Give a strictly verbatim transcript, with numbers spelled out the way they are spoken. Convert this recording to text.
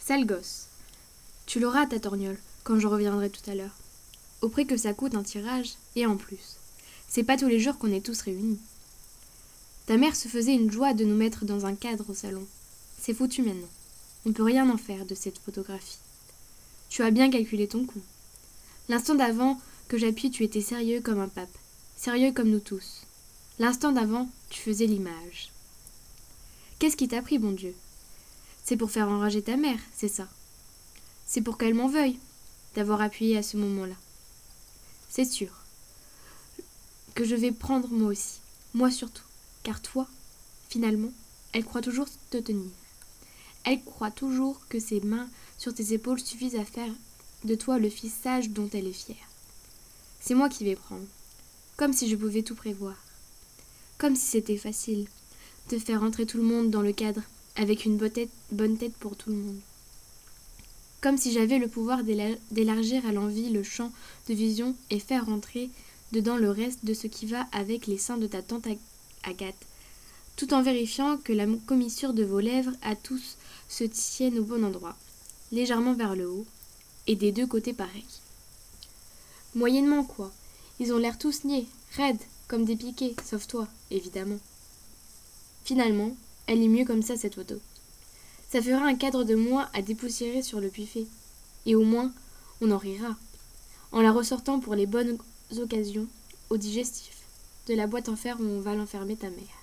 Sale gosse. Tu l'auras, ta torgnole, quand je reviendrai tout à l'heure. Au prix que ça coûte un tirage, et en plus. C'est pas tous les jours qu'on est tous réunis. Ta mère se faisait une joie de nous mettre dans un cadre au salon. C'est foutu maintenant. On peut rien en faire de cette photographie. Tu as bien calculé ton coup. L'instant d'avant que j'appuie, tu étais sérieux comme un pape. Sérieux comme nous tous. L'instant d'avant, tu faisais l'image. Qu'est-ce qui t'a pris, bon Dieu? C'est pour faire enrager ta mère, c'est ça. C'est pour qu'elle m'en veuille d'avoir appuyé à ce moment-là. C'est sûr que je vais prendre moi aussi, moi surtout, car toi, finalement, elle croit toujours te tenir. Elle croit toujours que ses mains sur tes épaules suffisent à faire de toi le fils sage dont elle est fière. C'est moi qui vais prendre, comme si je pouvais tout prévoir, comme si c'était facile de faire entrer tout le monde dans le cadre avec une bonne tête, bonne tête pour tout le monde. Comme si j'avais le pouvoir d'élargir à l'envi le champ de vision et faire rentrer dedans le reste de ce qui va avec les seins de ta tante Agathe, tout en vérifiant que la commissure de vos lèvres à tous se tienne au bon endroit, légèrement vers le haut, et des deux côtés pareils. Moyennement quoi, ils ont l'air tous niais, raides, comme des piquets, sauf toi, évidemment. Finalement, elle est mieux comme ça, cette photo. Ça fera un cadre de moi à dépoussiérer sur le buffet. Et au moins, on en rira. En la ressortant pour les bonnes occasions, au digestif, de la boîte en fer où on va l'enfermer ta mère.